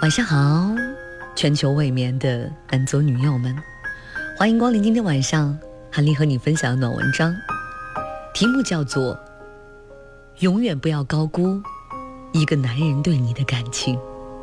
晚上好，全球未眠的男左女右们，欢迎光临今天晚上韩丽和你分享的暖文章，题目叫做永远不要高估一个男人对你的感情。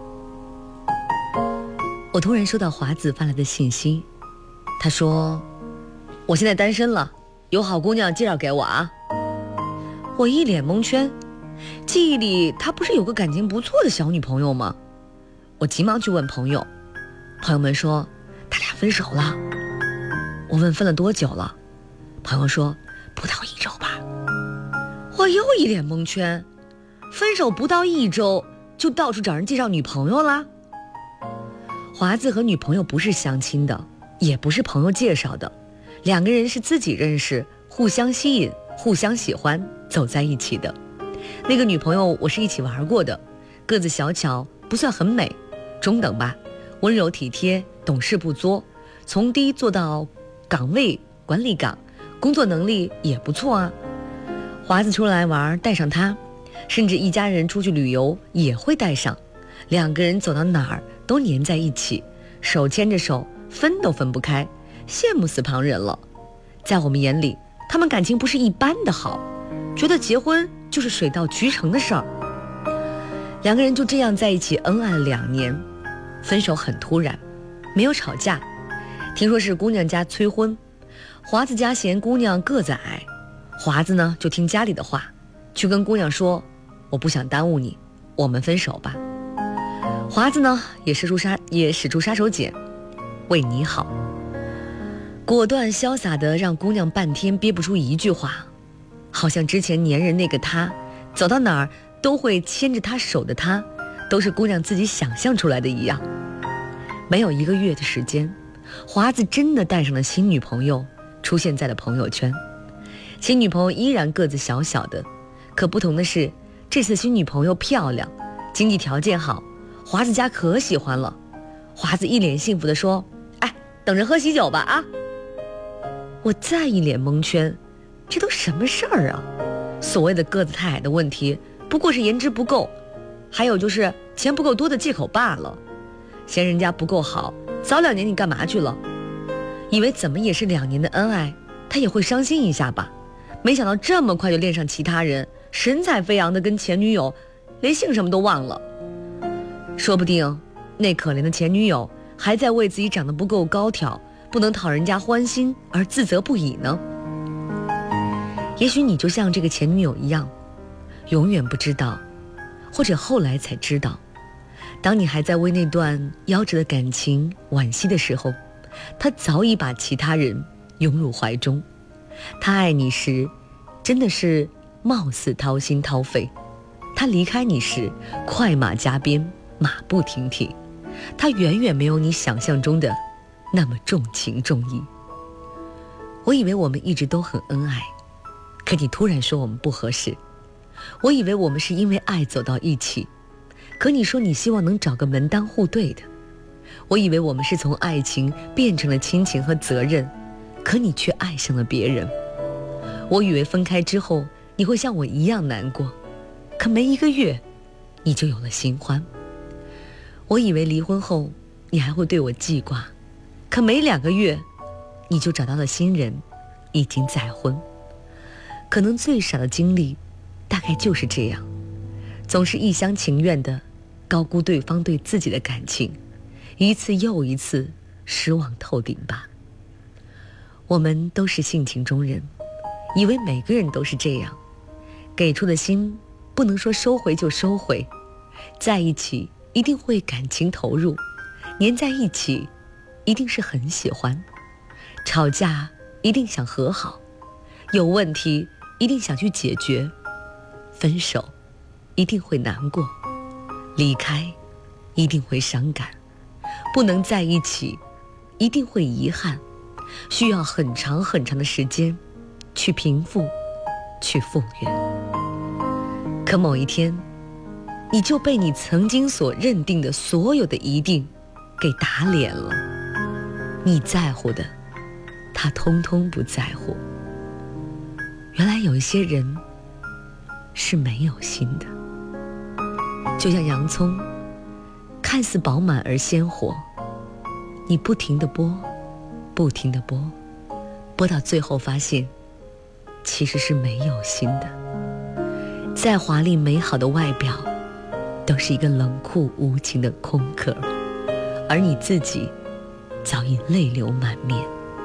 我突然收到华子发来的信息，他说我现在单身了，有好姑娘介绍给我啊。我一脸蒙圈，记忆里他不是有个感情不错的小女朋友吗？我急忙去问朋友，朋友们说他俩分手了。我问分了多久了，朋友说不到1周吧。我又一脸蒙圈，分手不到1周就到处找人介绍女朋友啦？华子和女朋友不是相亲的，也不是朋友介绍的，两个人是自己认识，互相吸引，互相喜欢，走在一起的。那个女朋友我是一起玩过的，个子小巧，不算很美，中等吧，温柔体贴，懂事不作，从低做到岗位管理岗，工作能力也不错啊。华子出来玩带上她，甚至一家人出去旅游也会带上，两个人走到哪儿都黏在一起，手牵着手，分都分不开，羡慕死旁人了。在我们眼里，他们感情不是一般的好，觉得结婚就是水到渠成的事儿。两个人就这样在一起恩爱了2年，分手很突然，没有吵架。听说是姑娘家催婚，华子家嫌姑娘个子矮，华子呢就听家里的话，去跟姑娘说，我不想耽误你，我们分手吧。华子呢也使出杀手锏，为你好，果断潇洒的让姑娘半天憋不出一句话，好像之前粘人那个他，走到哪儿都会牵着他手的他，都是姑娘自己想象出来的一样。没有1个月的时间，华子真的带上了新女朋友，出现在了朋友圈。新女朋友依然个子小小的，可不同的是，这次新女朋友漂亮，经济条件好，华子家可喜欢了。华子一脸幸福地说，哎，等着喝喜酒吧啊。我再一脸蒙圈，这都什么事儿啊？所谓的个子太矮的问题，不过是颜值不够，还有就是钱不够多的借口罢了。嫌人家不够好，早2年你干嘛去了？以为怎么也是2年的恩爱，他也会伤心一下吧？没想到这么快就恋上其他人，神采飞扬的跟前女友连姓什么都忘了。说不定那可怜的前女友还在为自己长得不够高挑，不能讨人家欢心而自责不已呢。也许你就像这个前女友一样，永远不知道，或者后来才知道，当你还在为那段夭折的感情惋惜的时候，他早已把其他人拥入怀中。他爱你时真的是貌似掏心掏肺，他离开你时快马加鞭，马不停蹄。他远远没有你想象中的那么重情重义。我以为我们一直都很恩爱，可你突然说我们不合适。我以为我们是因为爱走到一起，可你说你希望能找个门当户对的。我以为我们是从爱情变成了亲情和责任，可你却爱上了别人。我以为分开之后你会像我一样难过，可没1个月你就有了新欢。我以为离婚后你还会对我记挂，可没2个月你就找到了新人，已经再婚。可能最少的经历大概就是这样，总是一厢情愿的高估对方对自己的感情，一次又一次失望透顶吧。我们都是性情中人，以为每个人都是这样，给出的心不能说收回就收回，在一起一定会感情投入，黏在一起一定是很喜欢，吵架一定想和好，有问题一定想去解决，分手一定会难过，离开一定会伤感，不能在一起一定会遗憾，需要很长很长的时间去平复，去复原。可某一天，你就被你曾经所认定的所有的一定给打脸了。你在乎的，他通通不在乎。原来有一些人是没有心的，就像洋葱， 看似饱满而鲜活，你不停地剥，不停地剥，剥到最后发现其实是没有心的。再华丽美好的外表都是一个冷酷无情的空壳，而你自己早已泪流满面。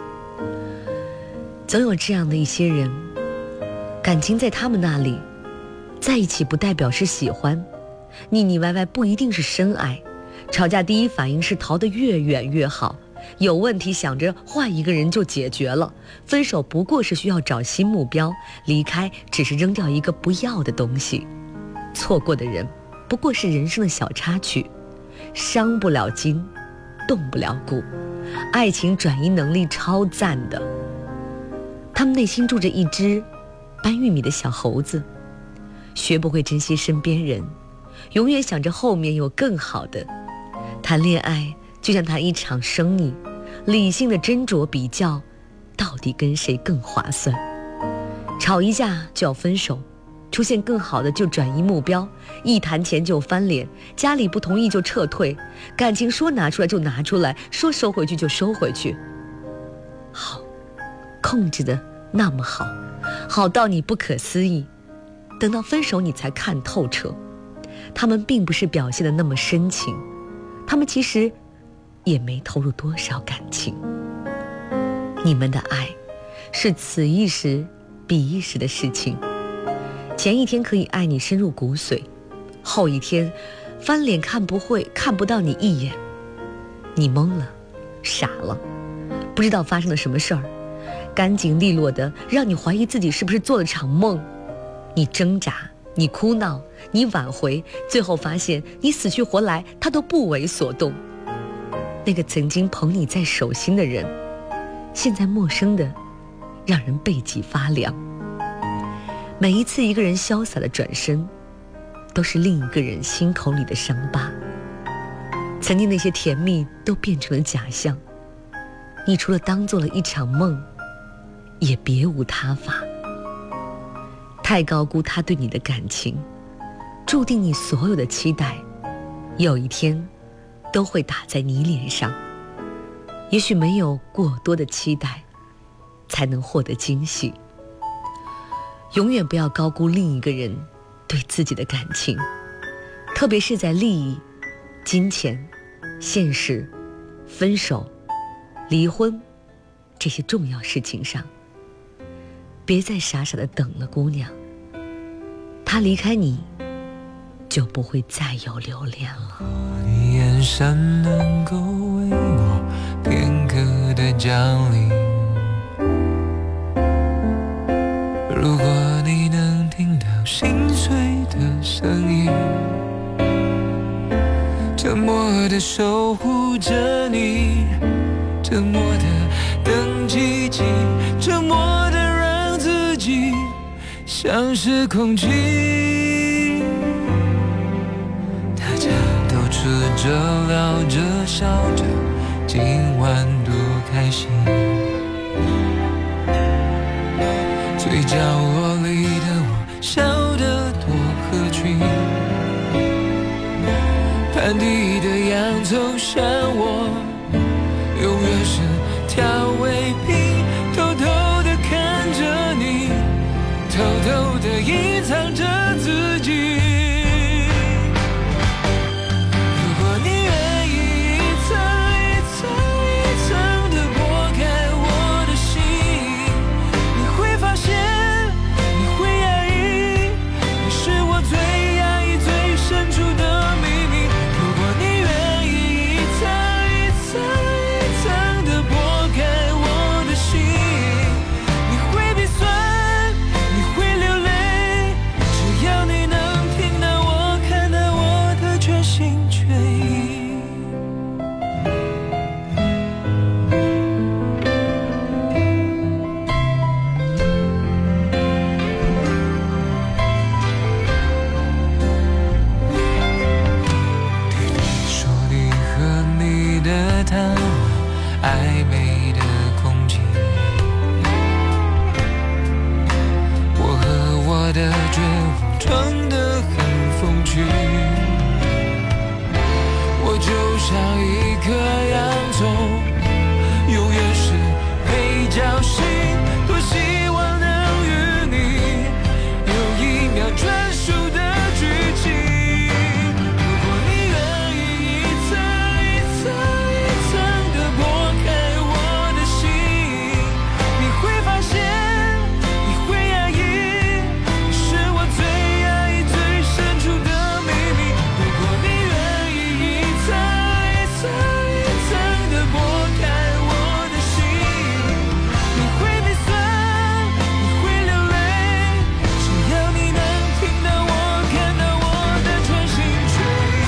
总有这样的一些人，感情在他们那里，在一起不代表是喜欢，腻腻歪歪不一定是深爱，吵架第一反应是逃得越远越好，有问题想着换一个人就解决了，分手不过是需要找新目标，离开只是扔掉一个不要的东西，错过的人不过是人生的小插曲，伤不了筋，动不了骨，爱情转移能力超赞的。他们内心住着一只搬玉米的小猴子，学不会珍惜身边人，永远想着后面有更好的。谈恋爱就像谈一场生意，理性的斟酌比较，到底跟谁更划算。吵一架就要分手，出现更好的就转移目标，一谈钱就翻脸，家里不同意就撤退，感情说拿出来就拿出来，说收回去就收回去。好，控制的那么好，好到你不可思议，等到分手你才看透彻，他们并不是表现的那么深情，他们其实也没投入多少感情。你们的爱是此一时彼一时的事情，前一天可以爱你深入骨髓，后一天翻脸看不到你一眼，你懵了，傻了，不知道发生了什么事儿，干净利落的让你怀疑自己是不是做了场梦。你挣扎，你哭闹，你挽回，最后发现你死去活来他都不为所动。那个曾经捧你在手心的人，现在陌生的让人背脊发凉。每一次一个人潇洒的转身，都是另一个人心口里的伤疤。曾经那些甜蜜都变成了假象，你除了当做了一场梦，也别无他法。太高估他对你的感情，注定你所有的期待有一天都会打在你脸上。也许没有过多的期待，才能获得惊喜。永远不要高估另一个人对自己的感情，特别是在利益、金钱、现实、分手、离婚这些重要事情上。别再傻傻的等了，姑娘，他离开你就不会再有留恋了。 你眼神能够为我片刻的降临，如果你能听到心碎的声音，沉默的守护着你，沉默的等奇迹，沉默的让自己像是空气。大家都吃着聊着笑着，今晚多开心，最角落里的我笑得多合群，盘底的洋葱像我永远是调味品，偷偷地看着你，偷偷地隐藏着自己。如果你愿意一层一层一层地剥开我的心，你会发现你会压抑，你是我最压抑最深处的秘密。如果你愿意一层一层一层地剥开我的心，你会鼻酸，你会流泪，只要你能听到我，看到我的全心全意。说你和你的他，暧昧的空气，我和我的绝望装得很风趣，我我就像一颗洋葱，永远是没侥幸。多希望能与你有一秒专属的剧情。如果你愿意一层一层一层地剥开我的心，你会发现你会压抑，你是我最压抑最深处的秘密。如果你愿意一层一层一层地剥开我的心，你会鼻酸，你会流泪，只要你能听到我，看到我的全心全意。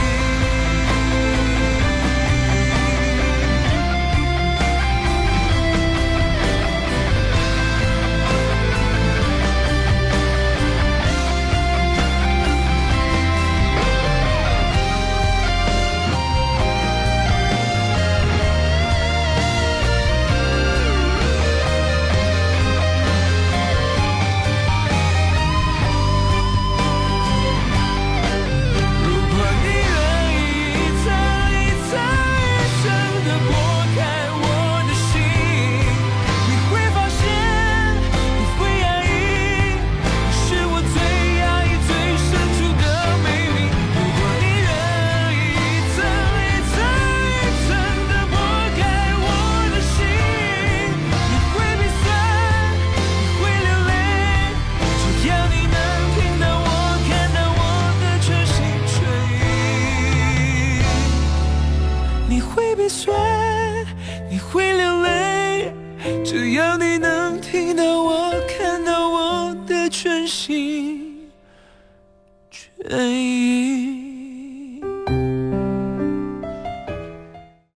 如果你愿意一层一层一层地剥开我的心，你会发现你会压抑，你是我最压抑最深处的秘密。如果你愿意一层一层一层地剥开我的心，你会鼻酸，你会流泪，只要你能听到我，看到我的全心全意。你会鼻酸，你会流泪，只要你能听到我，看到我的全心全意。